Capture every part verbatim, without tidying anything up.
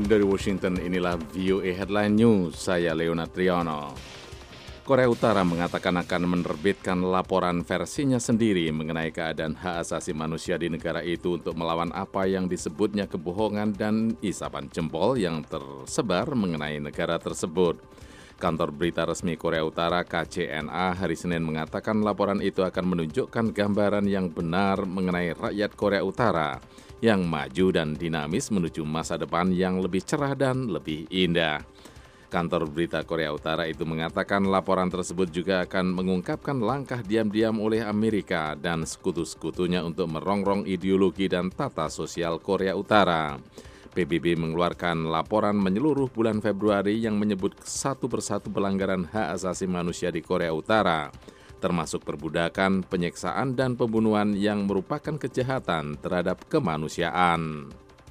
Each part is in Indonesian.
Dari Washington, inilah V O A Headline News, saya Leonard Triono. Korea Utara mengatakan akan menerbitkan laporan versinya sendiri mengenai keadaan hak asasi manusia di negara itu untuk melawan apa yang disebutnya kebohongan dan isapan jempol yang tersebar mengenai negara tersebut. Kantor berita resmi Korea Utara K C N A hari Senin mengatakan laporan itu akan menunjukkan gambaran yang benar mengenai rakyat Korea Utara yang maju dan dinamis menuju masa depan yang lebih cerah dan lebih indah. Kantor berita Korea Utara itu mengatakan laporan tersebut juga akan mengungkapkan langkah diam-diam oleh Amerika dan sekutu-sekutunya untuk merongrong ideologi dan tata sosial Korea Utara. P B B mengeluarkan laporan menyeluruh bulan Februari yang menyebut satu persatu pelanggaran hak asasi manusia di Korea Utara, termasuk perbudakan, penyiksaan, dan pembunuhan yang merupakan kejahatan terhadap kemanusiaan.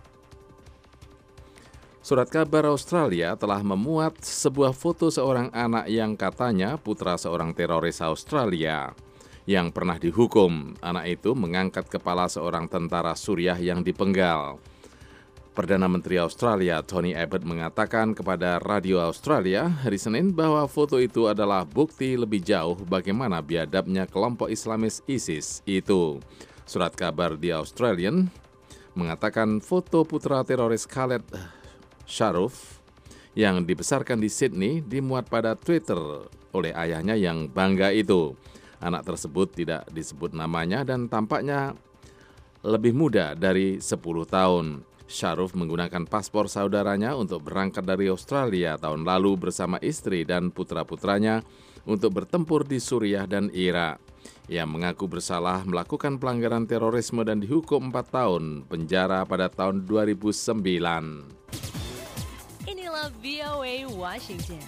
Surat kabar Australia telah memuat sebuah foto seorang anak yang katanya putra seorang teroris Australia yang pernah dihukum. Anak itu mengangkat kepala seorang tentara Suriah yang dipenggal. Perdana Menteri Australia Tony Abbott mengatakan kepada Radio Australia hari Senin bahwa foto itu adalah bukti lebih jauh bagaimana biadabnya kelompok Islamis ISIS itu. Surat kabar The Australian mengatakan foto putra teroris Khaled Sharif yang dibesarkan di Sydney dimuat pada Twitter oleh ayahnya yang bangga itu. Anak tersebut tidak disebut namanya dan tampaknya lebih muda dari sepuluh tahun. Sharif menggunakan paspor saudaranya untuk berangkat dari Australia tahun lalu bersama istri dan putra-putranya untuk bertempur di Suriah dan Irak. Ia mengaku bersalah melakukan pelanggaran terorisme dan dihukum empat tahun penjara pada tahun dua ribu sembilan. Inilah V O A Washington.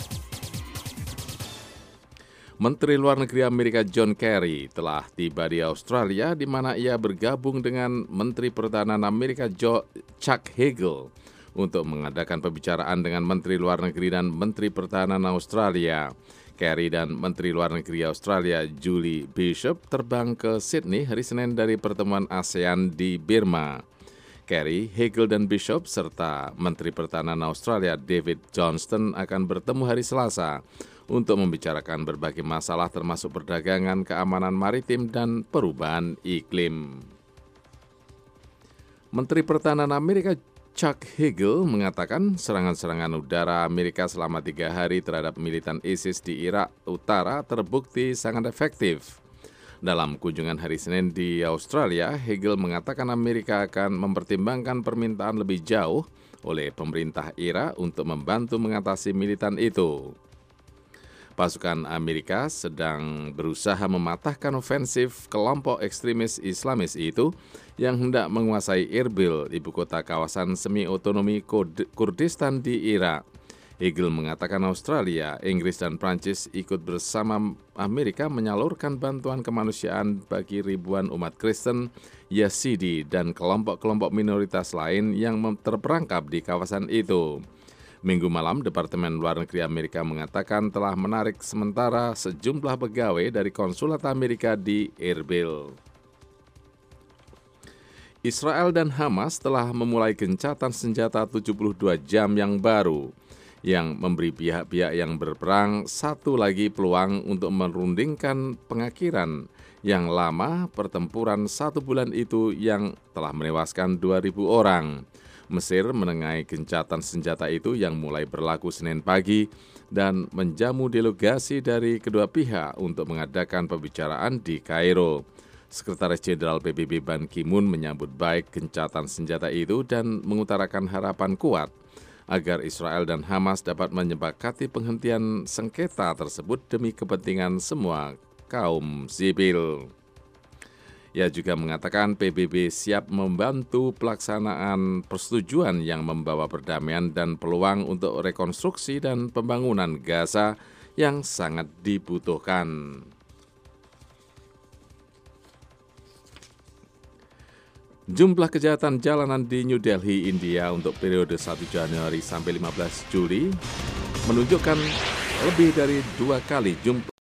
Menteri Luar Negeri Amerika John Kerry telah tiba di Australia di mana ia bergabung dengan Menteri Pertahanan Amerika Joe Chuck Hagel untuk mengadakan pembicaraan dengan Menteri Luar Negeri dan Menteri Pertahanan Australia. Kerry dan Menteri Luar Negeri Australia Julie Bishop terbang ke Sydney hari Senin dari pertemuan ASEAN di Burma. Kerry, Hagel, dan Bishop serta Menteri Pertahanan Australia David Johnston akan bertemu hari Selasa untuk membicarakan berbagai masalah termasuk perdagangan, keamanan maritim, dan perubahan iklim. Menteri Pertahanan Amerika Chuck Hagel mengatakan serangan-serangan udara Amerika selama tiga hari terhadap militan ISIS di Irak Utara terbukti sangat efektif. Dalam kunjungan hari Senin di Australia, Hagel mengatakan Amerika akan mempertimbangkan permintaan lebih jauh oleh pemerintah Irak untuk membantu mengatasi militan itu. Pasukan Amerika sedang berusaha mematahkan ofensif kelompok ekstremis Islamis itu yang hendak menguasai Erbil, ibu kota kawasan semi-otonomi Kurdistan di Irak. Hagel mengatakan Australia, Inggris, dan Prancis ikut bersama Amerika menyalurkan bantuan kemanusiaan bagi ribuan umat Kristen, Yazidi, dan kelompok-kelompok minoritas lain yang terperangkap di kawasan itu. Minggu malam, Departemen Luar Negeri Amerika mengatakan telah menarik sementara sejumlah pegawai dari konsulat Amerika di Erbil. Israel dan Hamas telah memulai gencatan senjata tujuh puluh dua jam yang baru, yang memberi pihak-pihak yang berperang satu lagi peluang untuk merundingkan pengakhiran yang lama pertempuran satu bulan itu yang telah menewaskan dua ribu orang. Mesir menengahi gencatan senjata itu yang mulai berlaku Senin pagi dan menjamu delegasi dari kedua pihak untuk mengadakan pembicaraan di Kairo. Sekretaris Jenderal P B B Ban Ki-moon menyambut baik gencatan senjata itu dan mengutarakan harapan kuat agar Israel dan Hamas dapat menyepakati penghentian sengketa tersebut demi kepentingan semua kaum sipil. Ia juga mengatakan P B B siap membantu pelaksanaan persetujuan yang membawa perdamaian dan peluang untuk rekonstruksi dan pembangunan Gaza yang sangat dibutuhkan. Jumlah kejahatan jalanan di New Delhi, India untuk periode satu Januari sampai lima belas Juli menunjukkan lebih dari dua kali jumlah